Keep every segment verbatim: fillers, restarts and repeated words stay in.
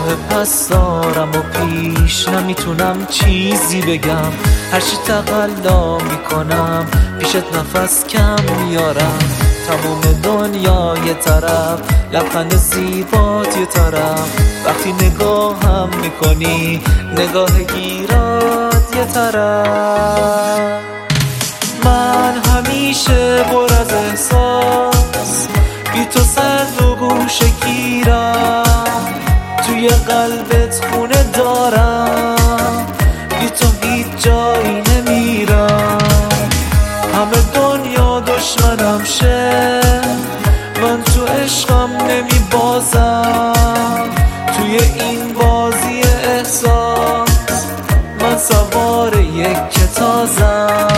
راه پس دارم و پیش نمیتونم چیزی بگم، هرچی تقلا میکنم پیشت نفس کم میارم. تموم دنیا یه طرف، لبخند زیبات یه طرف، وقتی نگاهم میکنی نگاه گیرات یه طرف. من همیشه پر از احساس، بی تو سرد و گوشه گیرم، توی قلبت خونه دارم، بی تو هیچ جایی نمیرم. همه دنیا دشمنم شه، من تو عشقم نمی بازم، توی این بازی احساس من سوار یک کتازم.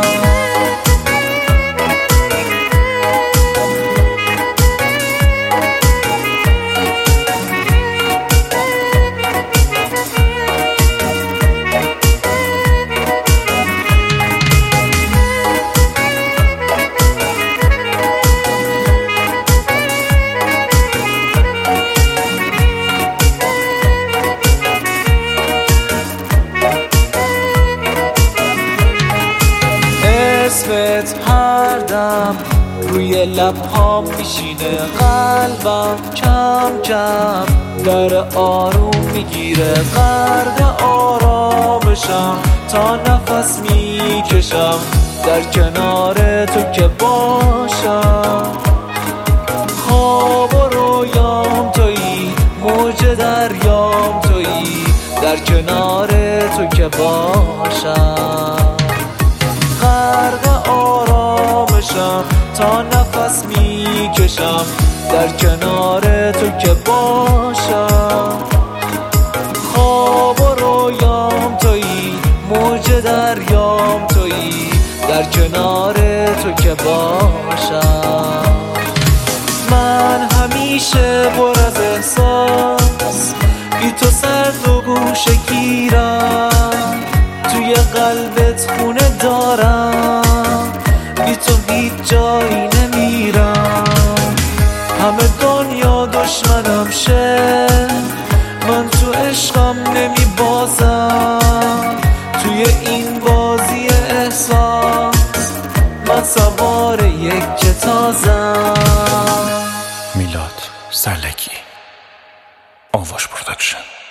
اسمت هر دم روی لبهام میشینه، قلبم کم کم در آروم میگیره. غرق آرامشم تا نفس میکشم، در کنار تو که باشم. خواب و رویام تویی، موج دریام تویی، در کنار تو که باشم. غرق آرامشم تا نفس میکشم، در کنار تو که باشم. خواب و رویام تویی، موج دریام تویی، در کنار تو که باشم. من همیشه پر از احساس، بی تو سرد و گوشه گیرم، توی قلبت خونه دارم، بی تو هیچ جایی نمیرم. همه دنیا دشمنم شه، من تو عشقم نمی بازم، توی این بازی احساس من سوار یک کتازم. میلاد سرلکی، آواش پروداکشن.